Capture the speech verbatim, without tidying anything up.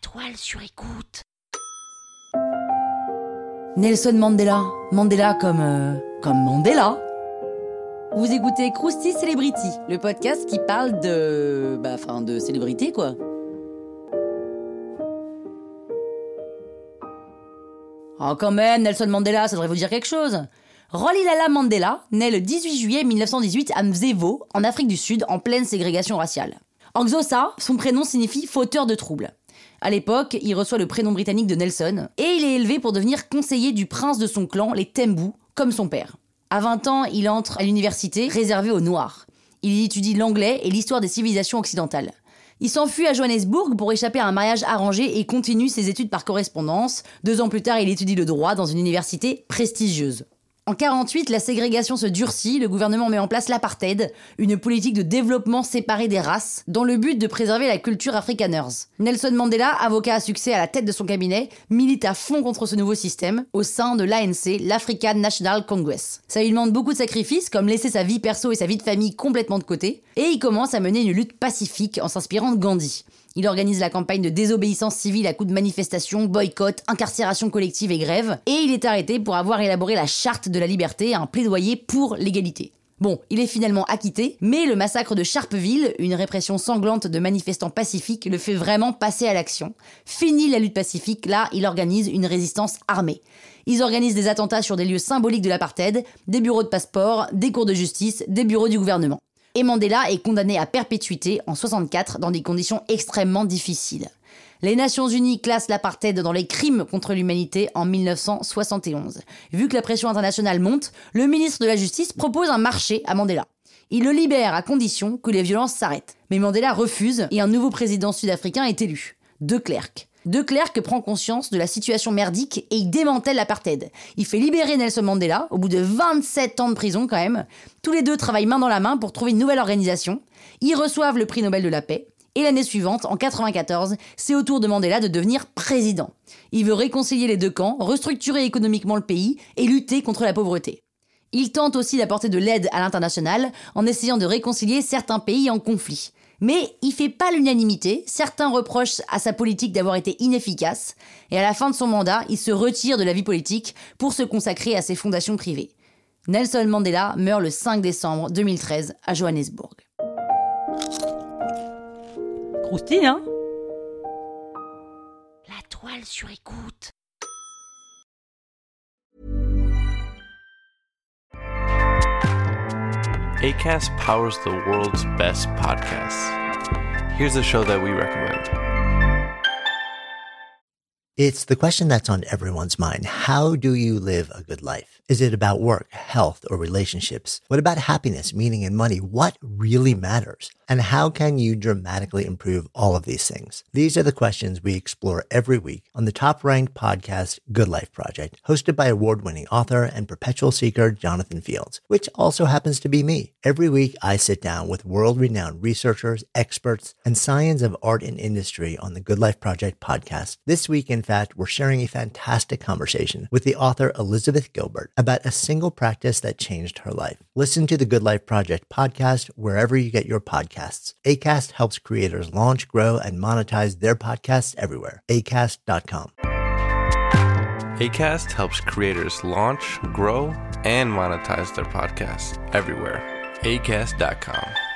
toile sur écoute. Nelson Mandela. Mandela comme... Euh, comme Mandela. Vous écoutez Krusty Celebrity, le podcast qui parle de... Bah, enfin, de célébrité, quoi. Oh, quand même, Nelson Mandela, ça devrait vous dire quelque chose. Rolihlahla Mandela naît le dix-huit juillet mille neuf cent dix-huit à Mvezo, en Afrique du Sud, en pleine ségrégation raciale. En Xhosa, son prénom signifie fauteur de troubles. À l'époque, il reçoit le prénom britannique de Nelson, et il est élevé pour devenir conseiller du prince de son clan, les Tembu, comme son père. À vingt ans, il entre à l'université réservée aux Noirs. Il y étudie l'anglais et l'histoire des civilisations occidentales. Il s'enfuit à Johannesburg pour échapper à un mariage arrangé et continue ses études par correspondance. Deux ans plus tard, il étudie le droit dans une université prestigieuse. En quarante-huit, la ségrégation se durcit, le gouvernement met en place l'apartheid, une politique de développement séparé des races, dans le but de préserver la culture afrikaners. Nelson Mandela, avocat à succès à la tête de son cabinet, milite à fond contre ce nouveau système, au sein de l'A N C, l'African National Congress. Ça lui demande beaucoup de sacrifices, comme laisser sa vie perso et sa vie de famille complètement de côté, et il commence à mener une lutte pacifique en s'inspirant de Gandhi. Il organise la campagne de désobéissance civile à coups de manifestations, boycotts, incarcération collective et grèves, et il est arrêté pour avoir élaboré la charte de la liberté, un plaidoyer pour l'égalité. Bon, il est finalement acquitté, mais le massacre de Sharpeville, une répression sanglante de manifestants pacifiques, le fait vraiment passer à l'action. Fini la lutte pacifique, là, il organise une résistance armée. Ils organisent des attentats sur des lieux symboliques de l'apartheid, des bureaux de passeport, des cours de justice, des bureaux du gouvernement. Et Mandela est condamné à perpétuité en soixante-quatre dans des conditions extrêmement difficiles. Les Nations Unies classent l'apartheid dans les crimes contre l'humanité en mille neuf cent soixante et onze. Vu que la pression internationale monte, le ministre de la Justice propose un marché à Mandela. Il le libère à condition que les violences s'arrêtent. Mais Mandela refuse et un nouveau président sud-africain est élu, De Klerk. De Klerk prend conscience de la situation merdique et il démantèle l'apartheid. Il fait libérer Nelson Mandela, au bout de vingt-sept ans de prison quand même. Tous les deux travaillent main dans la main pour trouver une nouvelle organisation. Ils reçoivent le prix Nobel de la paix. Et l'année suivante, en quatre-vingt-quatorze, c'est au tour de Mandela de devenir président. Il veut réconcilier les deux camps, restructurer économiquement le pays et lutter contre la pauvreté. Il tente aussi d'apporter de l'aide à l'international en essayant de réconcilier certains pays en conflit. Mais il fait pas l'unanimité, certains reprochent à sa politique d'avoir été inefficace, et à la fin de son mandat, il se retire de la vie politique pour se consacrer à ses fondations privées. Nelson Mandela meurt le cinq décembre deux mille treize à Johannesburg. Croustille, hein ? La toile sur écoute. Acast powers the world's best podcasts. Here's a show that we recommend. It's the question that's on everyone's mind. How do you live a good life? Is it about work, health, or relationships? What about happiness, meaning, and money? What really matters? And how can you dramatically improve all of these things? These are the questions we explore every week on the top-ranked podcast, Good Life Project, hosted by award-winning author and perpetual seeker Jonathan Fields, which also happens to be me. Every week, I sit down with world-renowned researchers, experts, and science of art and industry on the Good Life Project podcast. This week, in fact, we're sharing a fantastic conversation with the author Elizabeth Gilbert about a single practice that changed her life. Listen to the Good Life Project podcast wherever you get your podcasts. Acast helps creators launch, grow, and monetize their podcasts everywhere. acast dot com. Acast helps creators launch, grow, and monetize their podcasts everywhere. acast dot com.